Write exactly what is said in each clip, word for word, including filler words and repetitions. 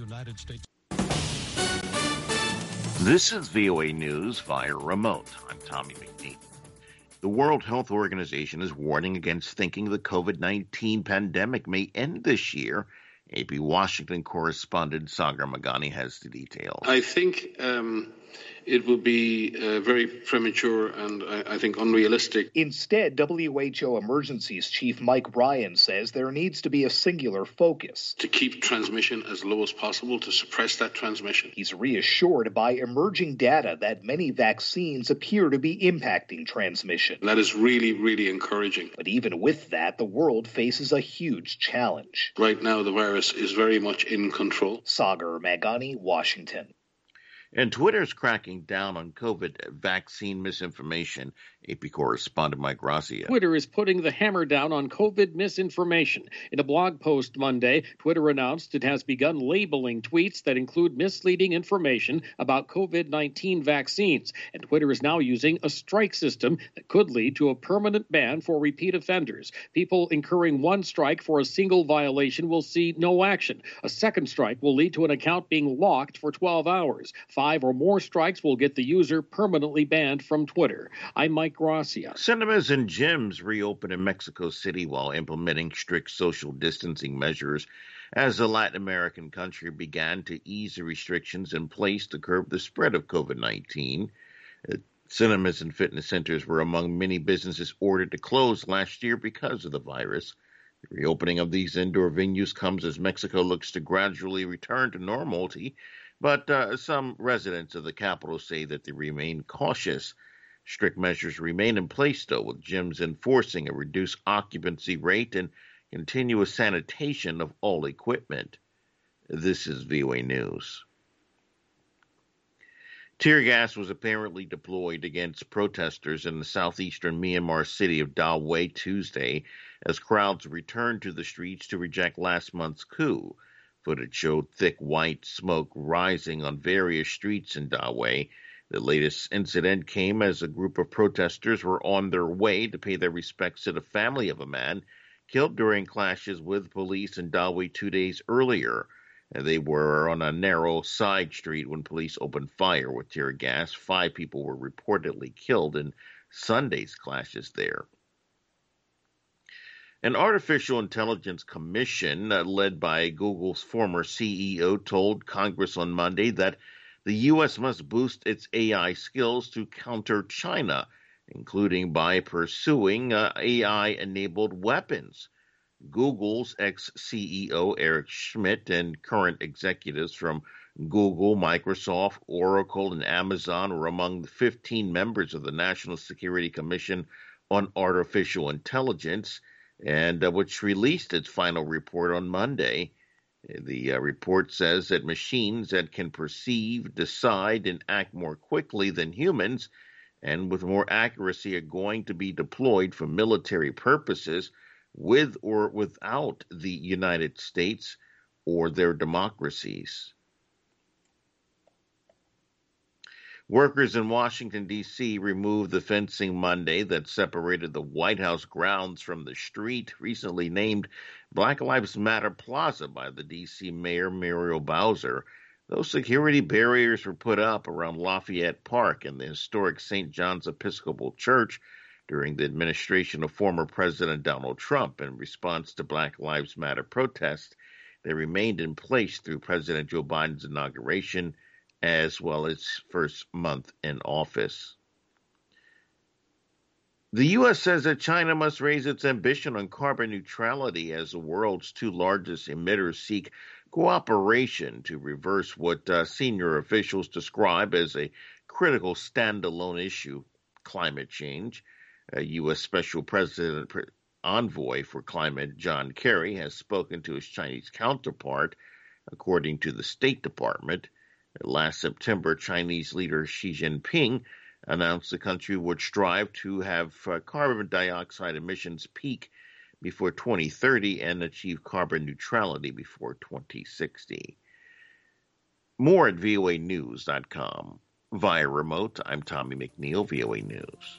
United States. This is V O A News via remote. I'm Tommy McNeil. The World Health Organization is warning against thinking the COVID nineteen pandemic may end this year. A P Washington correspondent Sagar Meghani has the details. I think um, it will be uh, very premature and I, I think unrealistic. Instead, W H O Emergencies Chief Mike Ryan says there needs to be a singular focus. To keep transmission as low as possible, to suppress that transmission. He's reassured by emerging data that many vaccines appear to be impacting transmission. That is really, really encouraging. But even with that, the world faces a huge challenge. Right now, the virus is very much in control. Sagar Meghani, Washington. And Twitter's cracking down on COVID vaccine misinformation. A P correspondent Mike Gracia. Twitter is putting the hammer down on COVID misinformation. In a blog post Monday, Twitter announced it has begun labeling tweets that include misleading information about COVID nineteen vaccines. And Twitter is now using a strike system that could lead to a permanent ban for repeat offenders. People incurring one strike for a single violation will see no action. A second strike will lead to an account being locked for twelve hours. Five or more strikes will get the user permanently banned from Twitter. I'm Mike Gracia. Cinemas and gyms reopen in Mexico City while implementing strict social distancing measures as the Latin American country began to ease the restrictions in place to curb the spread of COVID nineteen. Uh, cinemas and fitness centers were among many businesses ordered to close last year because of the virus. The reopening of these indoor venues comes as Mexico looks to gradually return to normality, but uh, some residents of the capital say that they remain cautious. Strict measures remain in place, though, with gyms enforcing a reduced occupancy rate and continuous sanitation of all equipment. This is V O A News. Tear gas was apparently deployed against protesters in the southeastern Myanmar city of Dawei Tuesday as crowds returned to the streets to reject last month's coup. Footage showed thick white smoke rising on various streets in Dawei. The latest incident came as a group of protesters were on their way to pay their respects to the family of a man killed during clashes with police in Dawei two days earlier. They were on a narrow side street when police opened fire with tear gas. Five people were reportedly killed in Sunday's clashes there. An artificial intelligence commission uh, led by Google's former C E O told Congress on Monday that the U S must boost its A I skills to counter China, including by pursuing uh, A I-enabled weapons. Google's ex-C E O Eric Schmidt and current executives from Google, Microsoft, Oracle, and Amazon were among the fifteen members of the National Security Commission on Artificial Intelligence, and uh, which released its final report on Monday. The uh, report says that machines that can perceive, decide, and act more quickly than humans and with more accuracy are going to be deployed for military purposes with or without the United States or their democracies. Workers in Washington, D C removed the fencing Monday that separated the White House grounds from the street recently named Black Lives Matter Plaza by the D C Mayor Muriel Bowser. Those security barriers were put up around Lafayette Park and the historic Saint John's Episcopal Church during the administration of former President Donald Trump in response to Black Lives Matter protests. They remained in place through President Joe Biden's inauguration as well as first month in office. The U S says that China must raise its ambition on carbon neutrality as the world's two largest emitters seek cooperation to reverse what uh, senior officials describe as a critical standalone issue, climate change. A U S Special President Envoy for Climate John Kerry has spoken to his Chinese counterpart, according to the State Department. Last September, Chinese leader Xi Jinping announced the country would strive to have uh, carbon dioxide emissions peak before twenty thirty and achieve carbon neutrality before twenty sixty. More at V O A news dot com. Via remote, I'm Tommy McNeil, V O A News.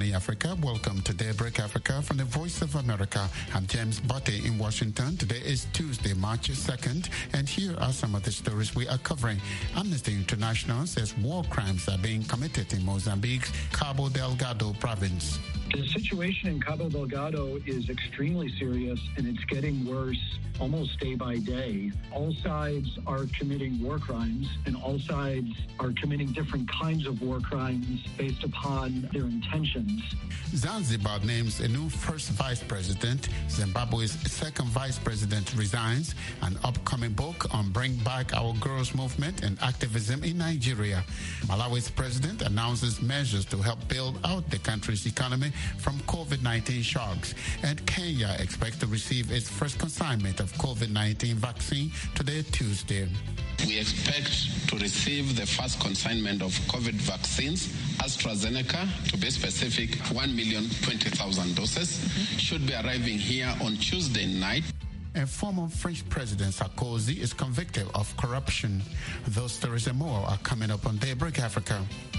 morning, Africa. Welcome to Daybreak Africa from the Voice of America. I'm James Botte in Washington. Today is Tuesday, March second, and here are some of the stories we are covering. Amnesty International says war crimes are being committed in Mozambique's Cabo Delgado province. The situation in Cabo Delgado is extremely serious, and it's getting worse almost day by day. All sides are committing war crimes, and all sides are committing different kinds of war crimes based upon their intentions. Zanzibar names a new first vice president. Zimbabwe's second vice president resigns. An upcoming book on Bring Back Our Girls movement and activism in Nigeria. Malawi's president announces measures to help build out the country's economy from COVID nineteen shocks. And Kenya expects to receive its first consignment of COVID nineteen vaccine today, Tuesday. We expect to receive the first consignment of COVID vaccines, AstraZeneca, to be specific, one million twenty thousand doses, should be arriving here on Tuesday night. And former French President Sarkozy is convicted of corruption. Those stories and more are coming up on Daybreak Africa.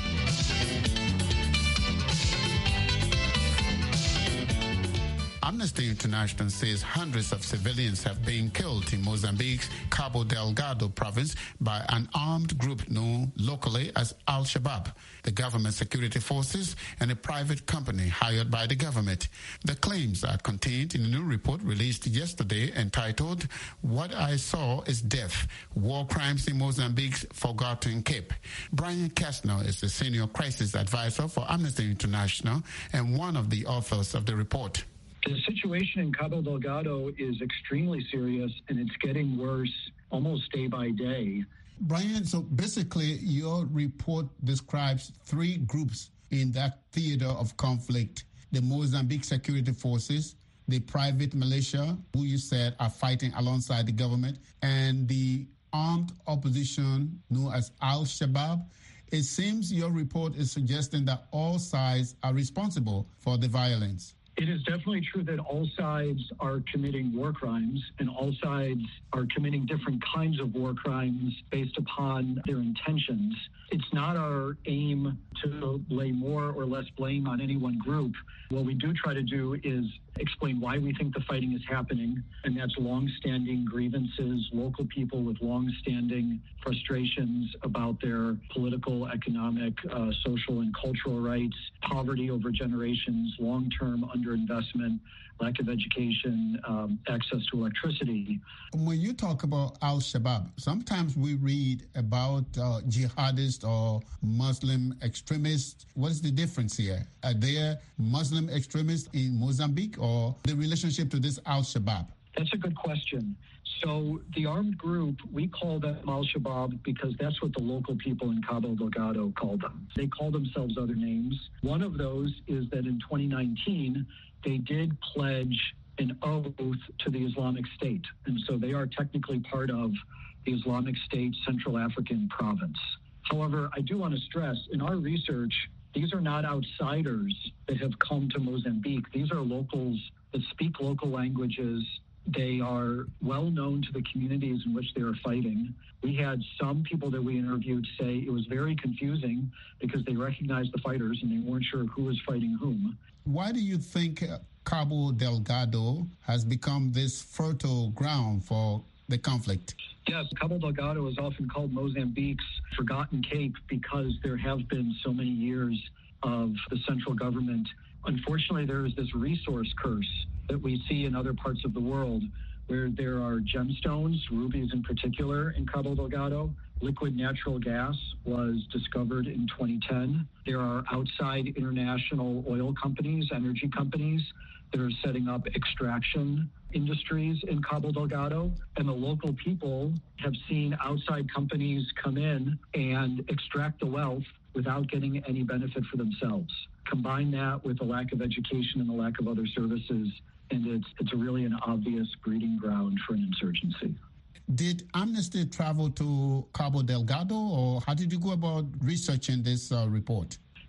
Amnesty International says hundreds of civilians have been killed in Mozambique's Cabo Delgado province by an armed group known locally as Al-Shabaab, the government security forces, and a private company hired by the government. The claims are contained in a new report released yesterday entitled, What I Saw is Death, War Crimes in Mozambique's Forgotten Cape. Brian Kastner is the senior crisis advisor for Amnesty International and one of the authors of the report. The situation in Cabo Delgado is extremely serious, and it's getting worse almost day by day. Brian, so basically your report describes three groups in that theater of conflict: the Mozambique security forces, the private militia, who you said are fighting alongside the government, and the armed opposition known as Al-Shabaab. It seems your report is suggesting that all sides are responsible for the violence. It is definitely true that all sides are committing war crimes, and all sides are committing different kinds of war crimes based upon their intentions. It's not our aim to lay more or less blame on any one group. What we do try to do is explain why we think the fighting is happening, and that's long-standing grievances, local people with long-standing frustrations about their political, economic, uh, social, and cultural rights, poverty over generations, long-term underinvestment, lack of education, um, access to electricity. When you talk about Al-Shabaab, sometimes we read about uh, jihadists or Muslim extremists. What is the difference here? Are there Muslim extremists in Mozambique, or the relationship to this Al-Shabaab? That's a good question. So the armed group, we call them Al-Shabaab because that's what the local people in Cabo Delgado call them. They call themselves other names. One of those is that in twenty nineteen, they did pledge an oath to the Islamic State. And so they are technically part of the Islamic State Central African province. However, I do want to stress, in our research, these are not outsiders that have come to Mozambique. These are locals that speak local languages. They are well known to the communities in which they are fighting. We had some people that we interviewed say it was very confusing because they recognized the fighters and they weren't sure who was fighting whom. Why do you think Cabo Delgado has become this fertile ground for the conflict? Yes, Cabo Delgado is often called Mozambique's Forgotten Cape because there have been so many years of the central government. Unfortunately, there is this resource curse that we see in other parts of the world where there are gemstones, rubies in particular, in Cabo Delgado. Liquid natural gas was discovered in twenty ten. There are outside international oil companies, energy companies, that are setting up extraction industries in Cabo Delgado. And the local people have seen outside companies come in and extract the wealth without getting any benefit for themselves. Combine that with the lack of education and the lack of other services, and it's it's really an obvious breeding ground for an insurgency. Did Amnesty travel to Cabo Delgado, or how did you go about researching this uh, report?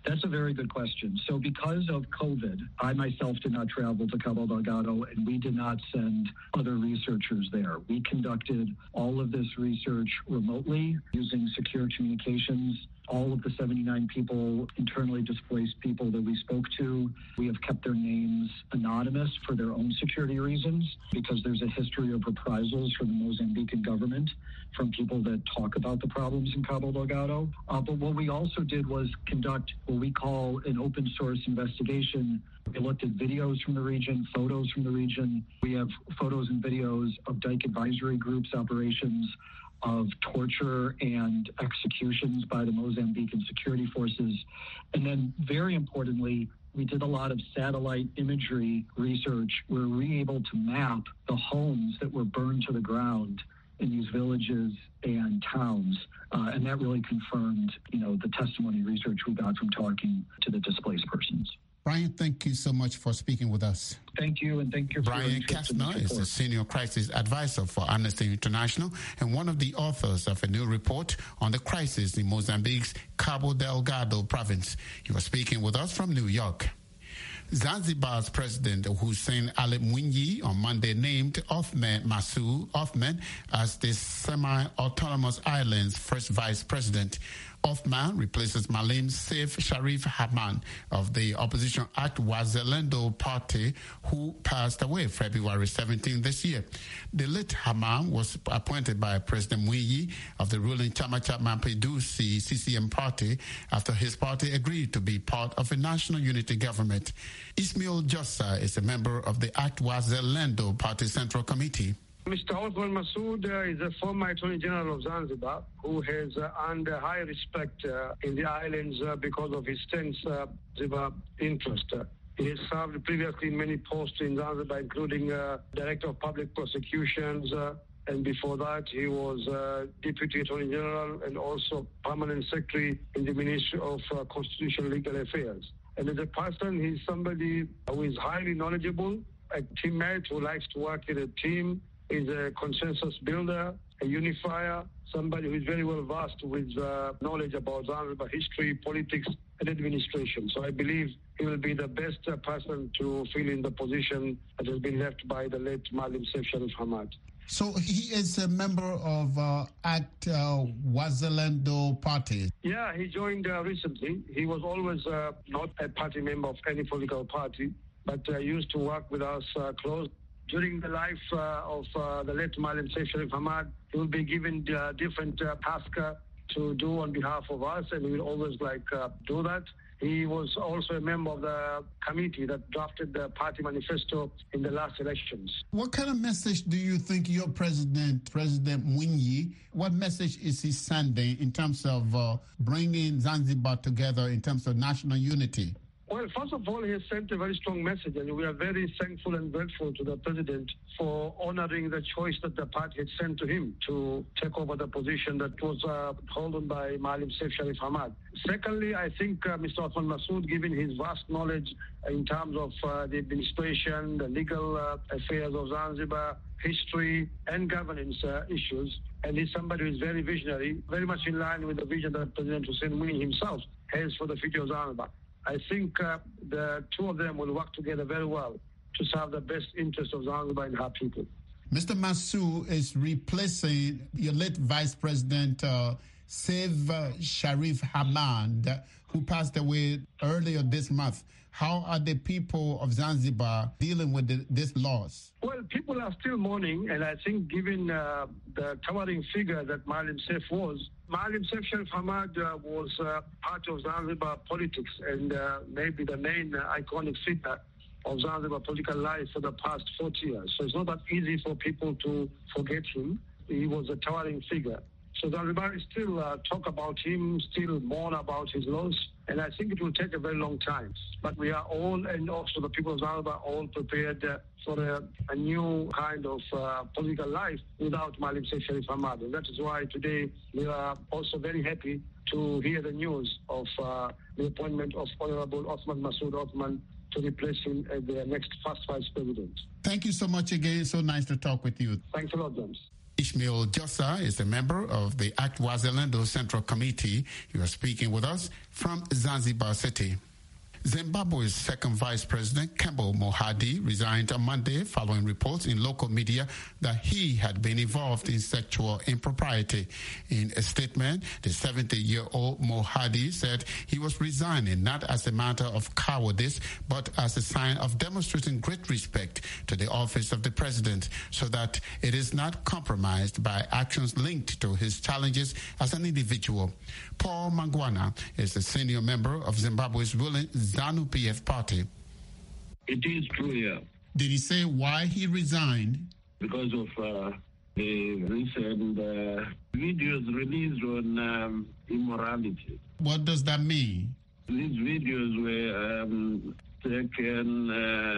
That's a very good question. So because of COVID, I myself did not travel to Cabo Delgado, and we did not send other researchers there. We conducted all of this research remotely using secure communications. All of the seventy-nine people, internally displaced people that we spoke to, we have kept their names anonymous for their own security reasons, because there's a history of reprisals from the Mozambican government from people that talk about the problems in Cabo Delgado. Uh, but what we also did was conduct what we call an open source investigation. We looked at videos from the region, photos from the region. We have photos and videos of Dyke Advisory Group's operations, of torture and executions by the Mozambican security forces. And then, very importantly, we did a lot of satellite imagery research where we were able to map the homes that were burned to the ground in these villages and towns. Uh, and that really confirmed, you know, the testimony research we got from talking to the displaced persons. Brian, thank you so much for speaking with us. Thank you, and thank you for Brian Kastner is the Senior Crisis Advisor for Amnesty International and one of the authors of a new report on the crisis in Mozambique's Cabo Delgado province. He was speaking with us from New York. Zanzibar's President Hussein Ali Mwinyi on Monday named Othman Masoud Othman as the semi-autonomous island's first vice president. Othman replaces Maalim Seif Sharif Hamad of the opposition Act Wazalendo party, who passed away February seventeenth this year. The late Hamad was appointed by President Mwinyi of the ruling Chama Mapinduzi C C M party after his party agreed to be part of a national unity government. Ismail Jossa is a member of the Act Wazalendo party central committee. Mister Othman Masoud uh, is a former Attorney General of Zanzibar who has uh, earned high respect uh, in the islands uh, because of his tense uh, Zanzibar interest. Uh, he has served previously in many posts in Zanzibar, including uh, Director of Public Prosecutions, uh, and before that he was uh, Deputy Attorney General and also Permanent Secretary in the Ministry of uh, Constitutional Legal Affairs. And as a person, he's somebody who is highly knowledgeable, a teammate who likes to work in a team, is a consensus builder, a unifier, somebody who is very well versed with uh, knowledge about Zanzibar history, politics, and administration. So I believe he will be the best uh, person to fill in the position that has been left by the late Maalim Seif Sharif Hamad. So he is a member of uh, Act uh, Wazalendo party. Yeah, he joined uh, recently. He was always uh, not a party member of any political party, but uh, used to work with us uh, close. During the life uh, of uh, the late Maalim Seif Sharif Hamad, he will be given uh, different uh, tasks uh, to do on behalf of us, and we will always like uh, do that. He was also a member of the committee that drafted the party manifesto in the last elections. What kind of message do you think your president, President Mwinyi, what message is he sending in terms of uh, bringing Zanzibar together in terms of national unity? Well, first of all, he has sent a very strong message, and we are very thankful and grateful to the president for honoring the choice that the party had sent to him to take over the position that was uh, held by Maalim Seif Sharif Hamad. Secondly, I think uh, Mister Othman Masoud, given his vast knowledge in terms of uh, the administration, the legal uh, affairs of Zanzibar, history, and governance uh, issues, and he's somebody who is very visionary, very much in line with the vision that President Hussein Mwinyi himself has for the future of Zanzibar. I think uh, the two of them will work together very well to serve the best interests of Zanzibar and her people. Mister Masoud is replacing your late Vice President uh, Seif uh, Sharif Hamad, who passed away earlier this month. How are the people of Zanzibar dealing with the, this loss? Well, people are still mourning, and I think given uh, the towering figure that Maalim Seif was, Maalim Seif Sharif Hamad uh, was uh, part of Zanzibar politics and uh, maybe the main uh, iconic figure of Zanzibar political life for the past forty years. So it's not that easy for people to forget him. He was a towering figure. So Zanzibar still uh, talk about him, still mourn about his loss, and I think it will take a very long time. But we are all, and also the people of Zanzibar, all prepared uh, for a, a new kind of uh, political life without Maalim Seif Sharif Hamad. And that is why today we are also very happy to hear the news of uh, the appointment of Honorable Othman Masoud Othman to replace him as the next first vice president. Thank you so much again. So nice to talk with you. Thanks a lot, James. Ishmael Jossa is a member of the Act Wazalendo Central Committee. He was speaking with us from Zanzibar City. Zimbabwe's second vice president, Kembo Mohadi, resigned on Monday following reports in local media that he had been involved in sexual impropriety. In a statement, the seventy-year-old Mohadi said he was resigning not as a matter of cowardice, but as a sign of demonstrating great respect to the office of the president, so that it is not compromised by actions linked to his challenges as an individual. Paul Mangwana is a senior member of Zimbabwe's ruling ZANU P F party. It is true, yeah. Did he say why he resigned? Because of uh, the recent uh, videos released on um, immorality. What does that mean? These videos were um, taken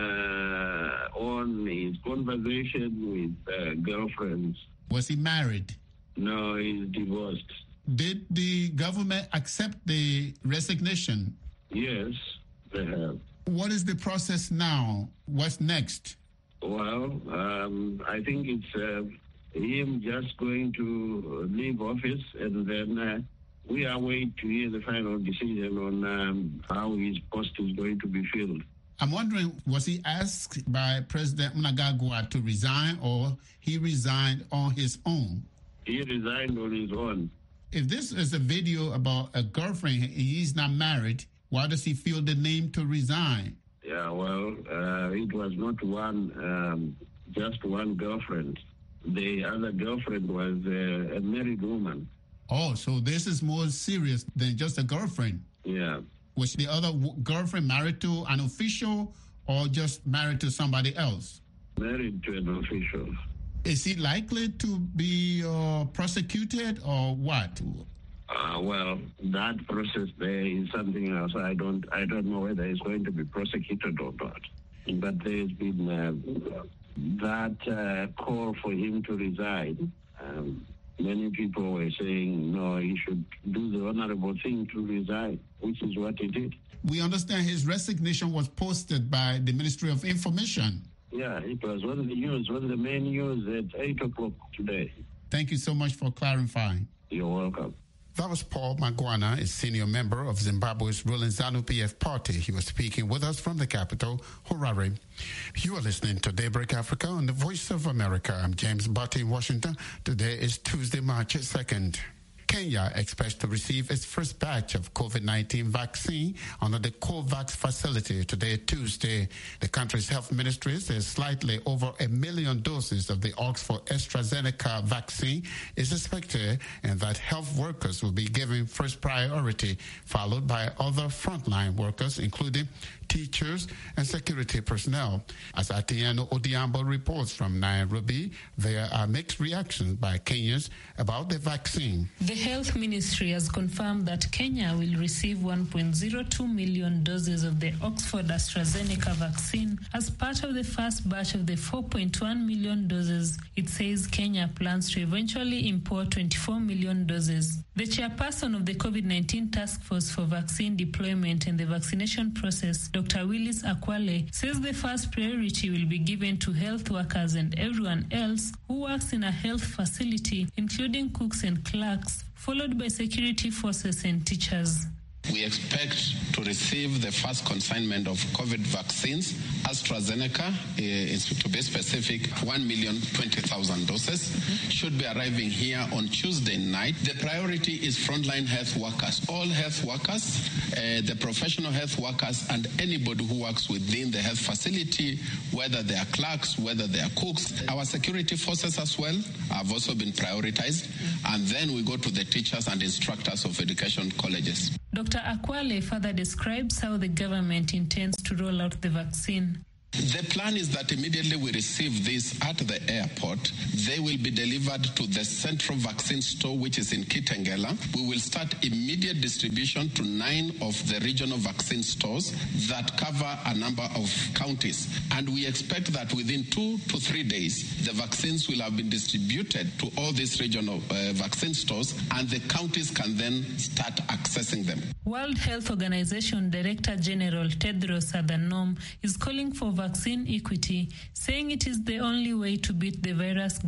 uh, on his conversation with uh, girlfriends. Was he married? No, he's divorced. Did the government accept the resignation? Yes, they have. What is the process now? What's next? Well, um, I think it's uh, him just going to leave office, and then uh, we are waiting to hear the final decision on um, how his post is going to be filled. I'm wondering, was he asked by President Mnangagwa to resign, or he resigned on his own? He resigned on his own. If this is a video about a girlfriend, he's not married, why does he feel the need to resign? Yeah, well, uh, it was not one, um, just one girlfriend. The other girlfriend was uh, a married woman. Oh, so this is more serious than just a girlfriend. Yeah. Was the other w- girlfriend married to an official or just married to somebody else? Married to an official. Is he likely to be uh, prosecuted or what? Uh, well, that process there is something else. I don't, I don't know whether he's going to be prosecuted or not. But there's been uh, that uh, call for him to resign. Um, many people were saying, no, he should do the honorable thing to resign, which is what he did. We understand his resignation was posted by the Ministry of Information. Yeah, it was on the news, on the main news at eight o'clock today. Thank you so much for clarifying. You're welcome. That was Paul Mangwana, a senior member of Zimbabwe's ruling ZANU P F party. He was speaking with us from the capital, Harare. You are listening to Daybreak Africa on the Voice of America. I'm James Butte in Washington. Today is Tuesday, March second. Kenya expects to receive its first batch of COVID nineteen vaccine under the COVAX facility today, Tuesday. The country's health ministry says slightly over a million doses of the Oxford AstraZeneca vaccine is expected, and that health workers will be given first priority, followed by other frontline workers, including teachers and security personnel. As Atieno Odiambo reports from Nairobi, there are mixed reactions by Kenyans about the vaccine. The Health Ministry has confirmed that Kenya will receive one point zero two million doses of the Oxford AstraZeneca vaccine as part of the first batch of the four point one million doses. It says Kenya plans to eventually import twenty-four million doses. The chairperson of the COVID nineteen Task Force for Vaccine Deployment and the Vaccination Process, Doctor Willis Akwale, says the first priority will be given to health workers and everyone else who works in a health facility, including cooks and clerks, followed by security forces and teachers. We expect to receive the first consignment of COVID vaccines, AstraZeneca, uh, to be specific, one million twenty thousand doses, mm-hmm. should be arriving here on Tuesday night. The priority is frontline health workers, all health workers, uh, the professional health workers, and anybody who works within the health facility, whether they are clerks, whether they are cooks. Our security forces as well have also been prioritized, mm-hmm. and then we go to the teachers and instructors of education colleges. Doctor Akwale further describes how the government intends to roll out the vaccine. The plan is that immediately we receive this at the airport, they will be delivered to the central vaccine store, which is in Kitengela. We will start immediate distribution to nine of the regional vaccine stores that cover a number of counties. And we expect that within two to three days, the vaccines will have been distributed to all these regional uh, vaccine stores, and the counties can then start accessing them. World Health Organization Director General Tedros Adhanom is calling for vaccine equity, saying it is the only way to beat the virus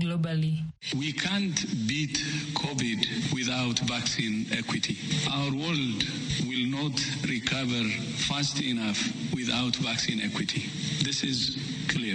globally. We can't beat COVID without vaccine equity. Our world will not recover fast enough without vaccine equity. This is clear.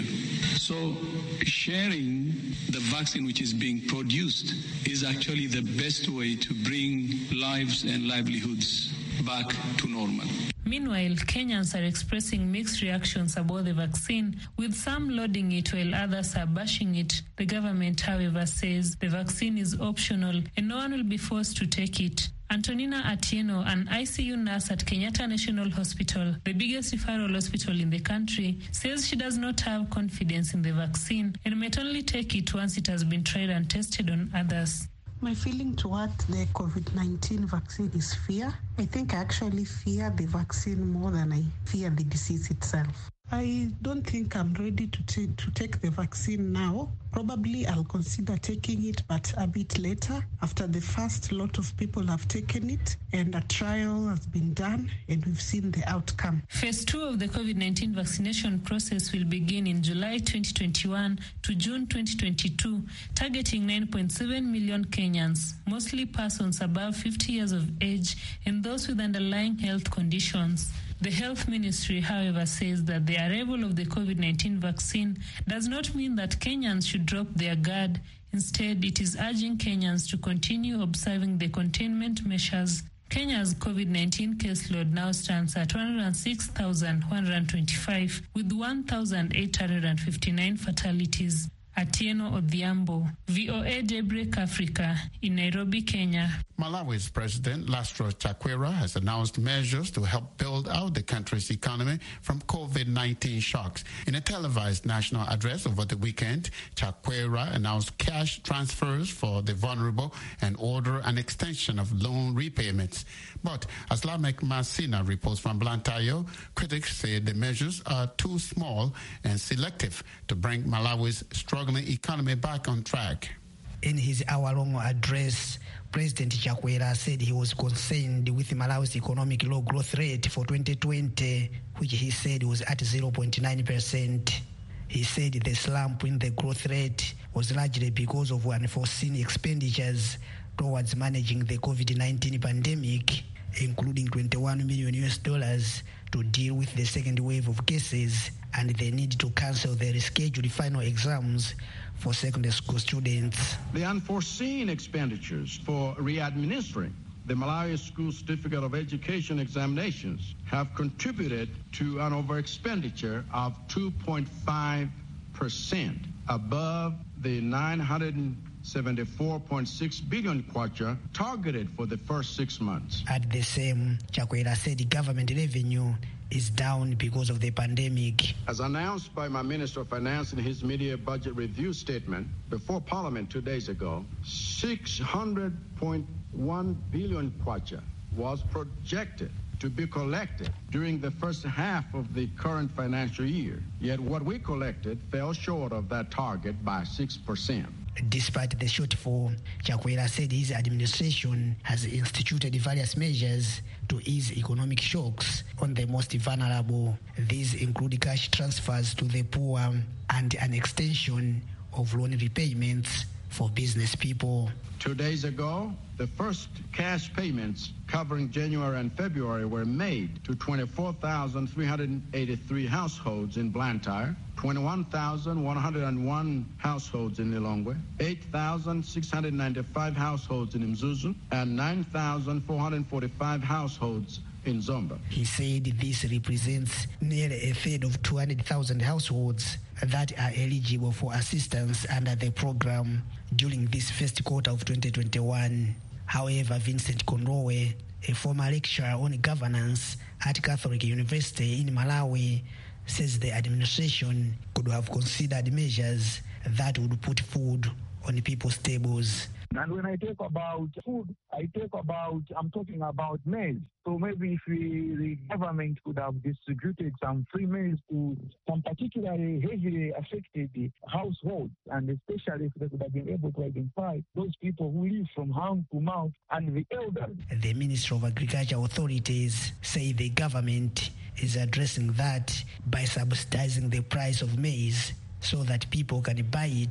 So sharing the vaccine which is being produced is actually the best way to bring lives and livelihoods back to normal. Meanwhile, Kenyans are expressing mixed reactions about the vaccine, with some lauding it while others are bashing it. The government, however, says the vaccine is optional and no one will be forced to take it. Antonina Atieno, an I C U nurse at Kenyatta National Hospital, the biggest referral hospital in the country, says she does not have confidence in the vaccine and might only take it once it has been tried and tested on others. My feeling toward the COVID nineteen vaccine is fear. I think I actually fear the vaccine more than I fear the disease itself. I don't think I'm ready to, t- to take the vaccine now. Probably I'll consider taking it, but a bit later, after the first lot of people have taken it and a trial has been done and we've seen the outcome. Phase two of the COVID nineteen vaccination process will begin in July twenty twenty-one to June twenty twenty-two, targeting nine point seven million Kenyans, mostly persons above fifty years of age and those with underlying health conditions. The Health Ministry, however, says that the arrival of the COVID nineteen vaccine does not mean that Kenyans should drop their guard. Instead, it is urging Kenyans to continue observing the containment measures. Kenya's COVID nineteen caseload now stands at one hundred six thousand one hundred twenty-five, with one thousand eight hundred fifty-nine fatalities. Atieno Odhiambo, V O A Daybreak Africa, in Nairobi, Kenya. Malawi's President Laszlo Chakwera has announced measures to help build out the country's economy from COVID nineteen shocks. In a televised national address over the weekend, Chakwera announced cash transfers for the vulnerable and ordered an extension of loan repayments. But as Lamek Masina reports from Blantyre, critics say the measures are too small and selective to bring Malawi's struggling economy back on track. In his hour-long address, President Chakwera said he was concerned with Malawi's economic low growth rate for twenty twenty, which he said was at zero point nine percent. He said the slump in the growth rate was largely because of unforeseen expenditures towards managing the COVID nineteen pandemic, including twenty-one million U S dollars to deal with the second wave of cases and the need to cancel the rescheduled final exams for secondary school students. The unforeseen expenditures for re-administering the Malawi School Certificate of Education examinations have contributed to an over-expenditure of two point five percent above the nine hundred seventy-four point six billion kwacha targeted for the first six months. At the same, Chakwera said government revenue is down because of the pandemic. As announced by my Minister of Finance in his media budget review statement before Parliament two days ago, six hundred point one billion kwacha was projected to be collected during the first half of the current financial year. Yet what we collected fell short of that target by six percent. Despite the shortfall, Chakwera said his administration has instituted various measures to ease economic shocks on the most vulnerable. These include cash transfers to the poor and an extension of loan repayments for business people. Two days ago, the first cash payments covering January and February were made to twenty-four thousand three hundred eighty-three households in Blantyre, twenty-one thousand one hundred one households in Lilongwe, eight thousand six hundred ninety-five households in Mzuzu, and nine thousand four hundred forty-five households in Zomba. He said this represents nearly a third of two hundred thousand households that are eligible for assistance under the program during this first quarter of twenty twenty-one. However, Vincent Konrowe, a former lecturer on governance at Catholic University in Malawi, says the administration could have considered measures that would put food on people's tables. And when I talk about food, I talk about, I'm talking about maize. So maybe if we, the government could have distributed some free maize to some particularly heavily affected households, and especially if they could have been able to identify those people who live from hand to mouth and the elders. The Ministry of Agriculture authorities say the government is addressing that by subsidizing the price of maize so that people can buy it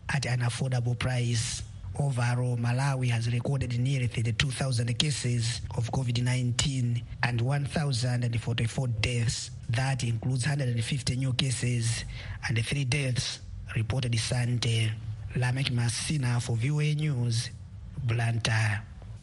at an affordable price. Overall, Malawi has recorded nearly thirty-two thousand cases of COVID nineteen and one thousand forty-four deaths. That includes one hundred fifty new cases and three deaths reported Sunday. Lamek Masina for V O A News, Blantyre.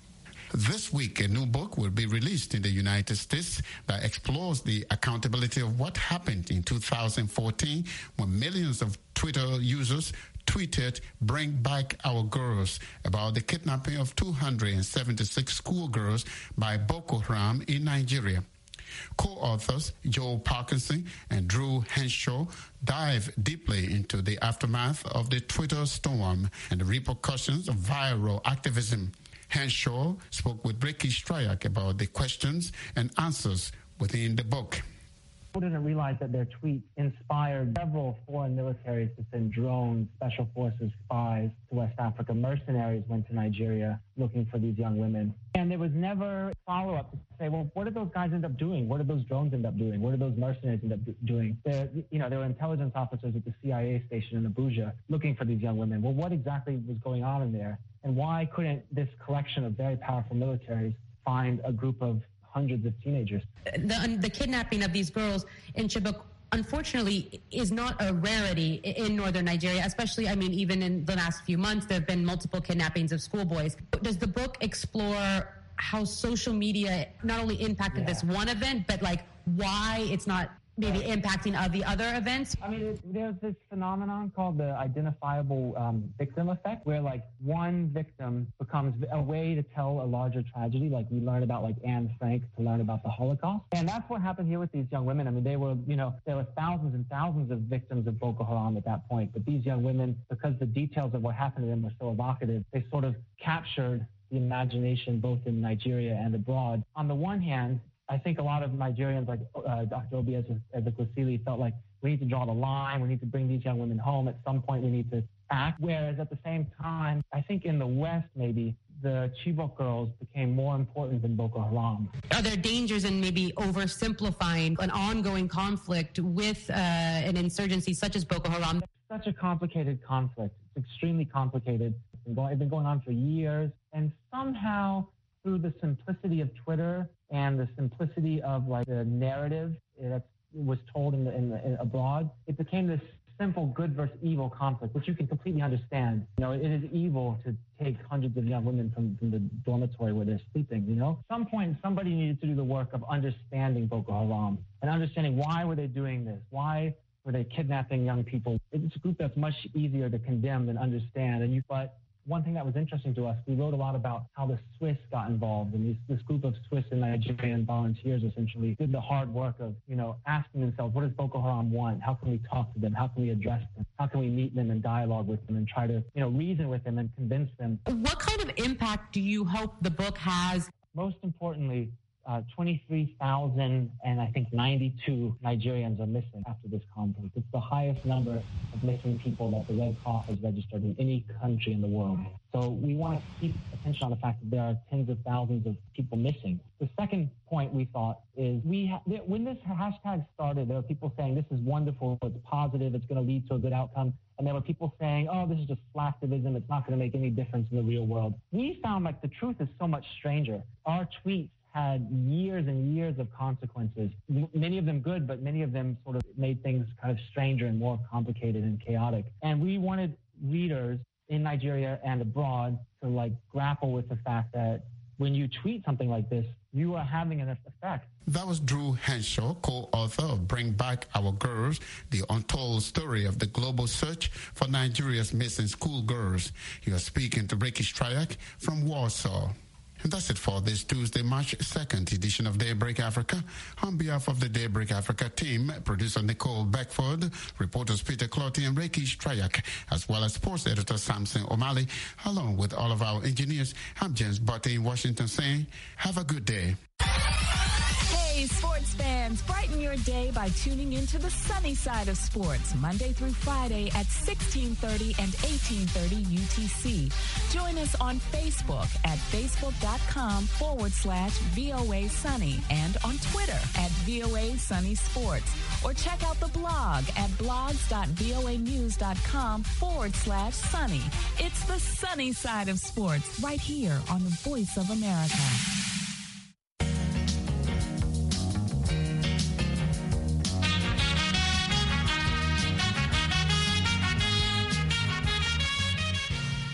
This week, a new book will be released in the United States that explores the accountability of what happened in two thousand fourteen when millions of Twitter users tweeted, "Bring back our girls," about the kidnapping of two hundred seventy-six schoolgirls by Boko Haram in Nigeria. Co-authors Joel Parkinson and Drew Henshaw dive deeply into the aftermath of the Twitter storm and the repercussions of viral activism. Henshaw spoke with Ricky Stryak about the questions and answers within the book. People didn't realize that their tweets inspired several foreign militaries to send drones, special forces, spies to West Africa. Mercenaries went to Nigeria looking for these young women. And there was never follow-up to say, well, what did those guys end up doing? What did those drones end up doing? What did those mercenaries end up doing? There, you know, there were intelligence officers at the C I A station in Abuja looking for these young women. Well, what exactly was going on in there? And why couldn't this collection of very powerful militaries find a group of hundreds of teenagers? The, the kidnapping of these girls in Chibok, unfortunately, is not a rarity in northern Nigeria, especially, I mean, even in the last few months, there have been multiple kidnappings of schoolboys. Does the book explore how social media not only impacted yeah. this one event, but like why it's not maybe impacting of the other events? I mean, it, there's this phenomenon called the identifiable um, victim effect, where like one victim becomes a way to tell a larger tragedy. Like we learned about like Anne Frank to learn about the Holocaust. And that's what happened here with these young women. I mean, they were, you know, there were thousands and thousands of victims of Boko Haram at that point. But these young women, because the details of what happened to them were so evocative, they sort of captured the imagination both in Nigeria and abroad. On the one hand, I think a lot of Nigerians, like uh, Doctor Obi Ezekwesili, felt like we need to draw the line, we need to bring these young women home. At some point, we need to act. Whereas at the same time, I think in the West, maybe, the Chibok girls became more important than Boko Haram. Are there dangers in maybe oversimplifying an ongoing conflict with uh, an insurgency such as Boko Haram? It's such a complicated conflict. It's extremely complicated. It's been going, it's been going on for years. And somehow, through the simplicity of Twitter and the simplicity of like the narrative that was told in the, in the in abroad, it became this simple good versus evil conflict, which you can completely understand. You know, it is evil to take hundreds of young women from, from the dormitory where they're sleeping, you know? At some point, somebody needed to do the work of understanding Boko Haram and understanding why were they doing this? Why were they kidnapping young people? It's a group that's much easier to condemn than understand. And you, but one thing that was interesting to us, we wrote a lot about how the Swiss got involved, and these, this group of Swiss and Nigerian volunteers essentially did the hard work of, you know, asking themselves, what does Boko Haram want? How can we talk to them? How can we address them? How can we meet them and dialogue with them and try to, you know, reason with them and convince them? What kind of impact do you hope the book has? Most importantly, Uh, twenty-three thousand and I think ninety-two Nigerians are missing after this conflict. It's the highest number of missing people that the Red Cross has registered in any country in the world. So we want to keep attention on the fact that there are tens of thousands of people missing. The second point we thought is we ha- when this hashtag started, there were people saying this is wonderful, it's positive, it's going to lead to a good outcome. And there were people saying, oh, this is just slacktivism, it's not going to make any difference in the real world. We found like the truth is so much stranger. Our tweets had years and years of consequences, M- many of them good, but many of them sort of made things kind of stranger and more complicated and chaotic. And we wanted readers in Nigeria and abroad to like grapple with the fact that when you tweet something like this, you are having an effect. That was Drew Henshaw, co-author of Bring Back Our Girls, the untold story of the global search for Nigeria's missing schoolgirls. You are speaking to Ricky Stryak from Warsaw. And that's it for this Tuesday, March second edition of Daybreak Africa. On behalf of the Daybreak Africa team, producer Nicole Beckford, reporters Peter Clotty and Ricky Stryak, as well as sports editor Samson O'Malley, along with all of our engineers, I'm James Butte in Washington saying, have a good day. Hey. Hey, sports fans, brighten your day by tuning into the sunny side of sports, Monday through Friday at sixteen thirty and eighteen thirty U T C. Join us on Facebook at facebook.com forward slash VOA Sunny and on Twitter at VOA Sunny Sports. Or check out the blog at blogs.voanews.com forward slash sunny. It's the sunny side of sports right here on the Voice of America.